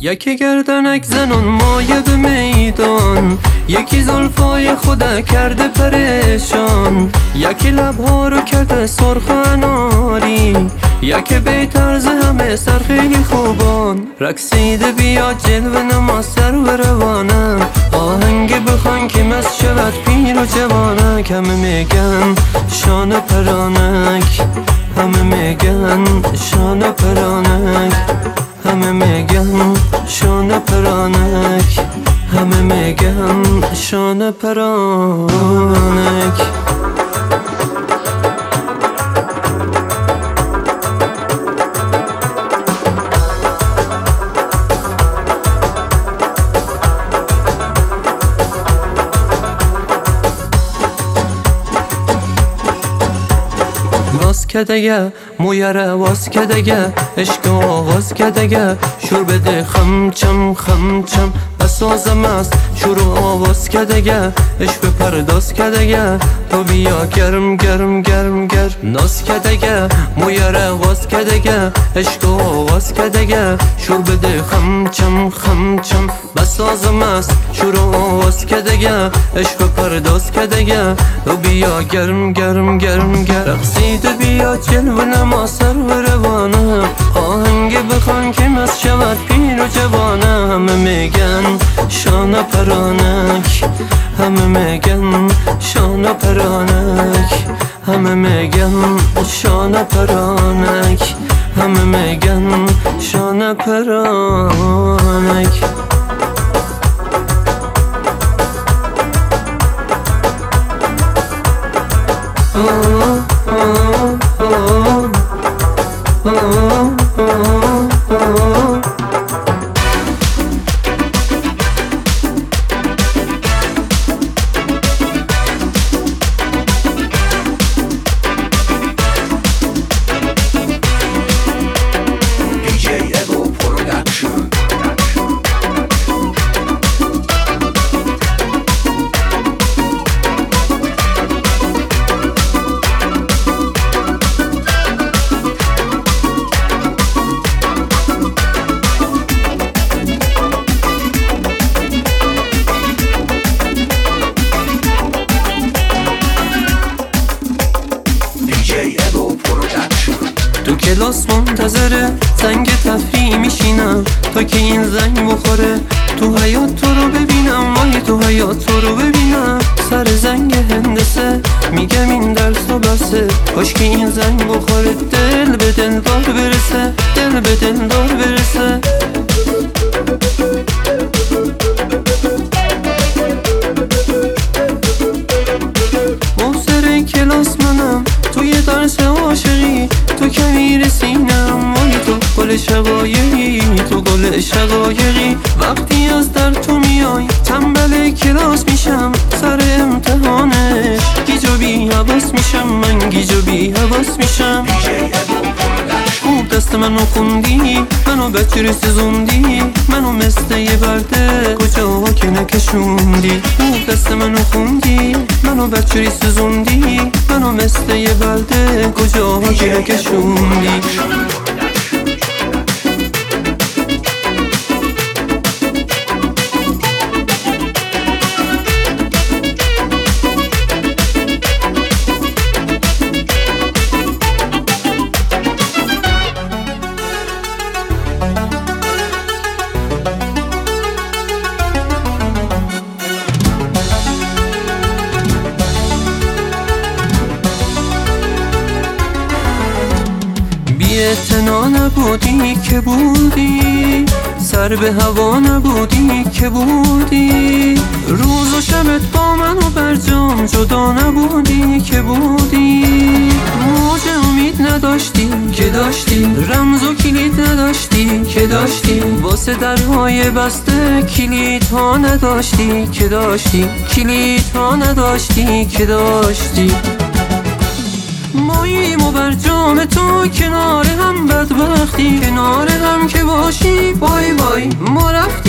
یکی گردنک زنان مایه به میدان، یکی زلفای خود کرده پریشان، یکی لبها رو کرده سرخ اناری، یکی به طرز همه سر خیلی خوبان. رقصیده بیا جلوه نما سر و روانم، آهنگ بخوان که مست شود پیر و جوانک. همه میگن شان پرانک، همه میگن شان پرانک، همه میگن شان پرانک، همه میگن شان پرانک. کدگه مویره واس کدگه عشق آغاز کدگه شور بده خمچم خمچم بسازم است شروع آواز کدگه عشق پرداز کدگه تو بیا گرم گرم گرم گرم ناز کدگه مویره واس کدگه عشق آغاز کدگه شور بده خمچم خمچم بسازم است شروع آواز کدگه عشق پرداز کدگه تو بیا گرم گرم گرم گرم رقصیده بیا جلوه نما سر و روانم، آهنگ بخوان که مست شود پیر و جوانم. همه میگن شان پرانک، همه میگن شان پرانک، همه میگن شان پرانک، همه میگن شان پرانک. تو کلاس منتظره زنگ تفریح میشینم تا که این زنگ بخوره، تو حیات تو رو ببینم، وای تو حیات تو رو ببینم. سر زنگ هندسه میگم این درس و بسه، کاش که این زنگ بخوره دل به دلدار برسه، دل به دلدار برسه. مبصر کلاس منم توی درس عاشقی، تو کمیر سینم وای تو گل شقایقی، تو گل شقایقی. وقتی از در تو میای تنبل کلاس میشم، سر امتحانش گیج و بی حواس میشم، من گیج و بی حواس میشم. خوب دست منو خوندی، منو بچه سوزوندی، منو مثل یه برده کجاها که نکشوندی. خوب دست منو خوندی، منو بچه سوزوندی، منو مثل یه برده کجاها که نکشوندی. اعتنا نبودی که بودی، سر به هوا نبودی که بودی، روز و شبت با من و برجام جدا نبودی که بودی. موج امید نداشتی که داشتی، رمز و کلید نداشتی که داشتی، واسه درهای بسته کلید ها نداشتی که داشتی، کلید ها نداشتی که داشتی. ماییم و برجام تو کنار هم بدبختی، کنار هم که باشی بای بای ما رفتیم.